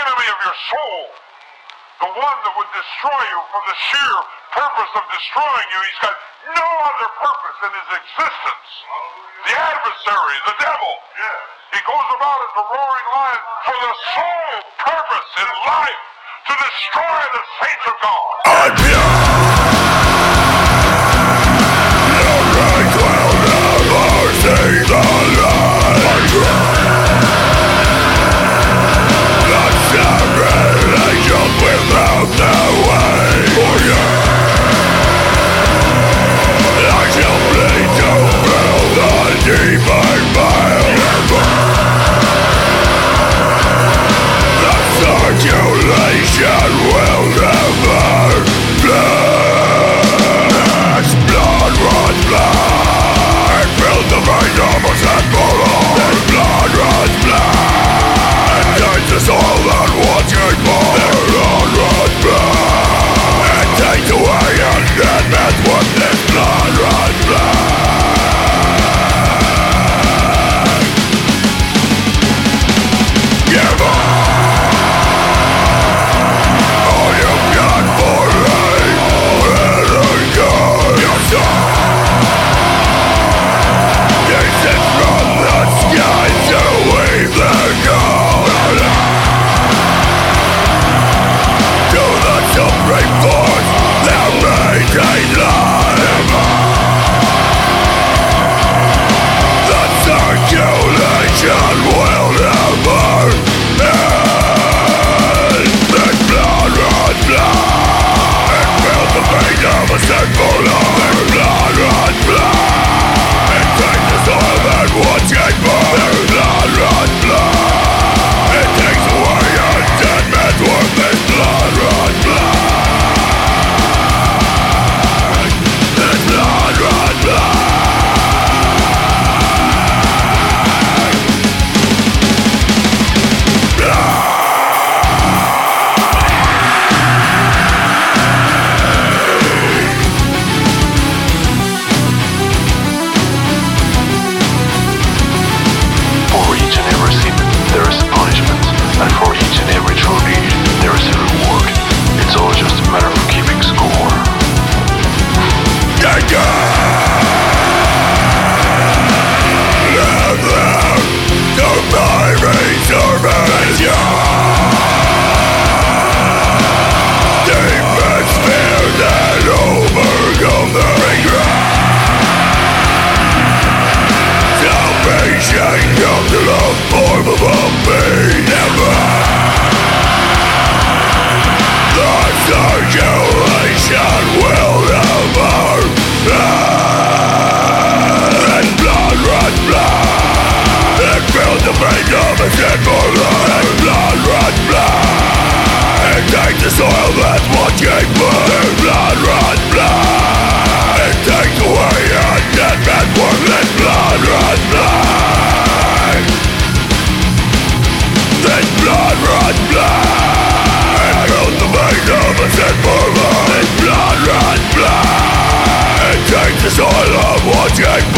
enemy of your soul, the one that would destroy you for the sheer purpose of destroying you. He's got no other purpose in his existence. The adversary, the devil. He goes about as a roaring lion for the sole purpose in life to destroy the saints of God. Soil of watching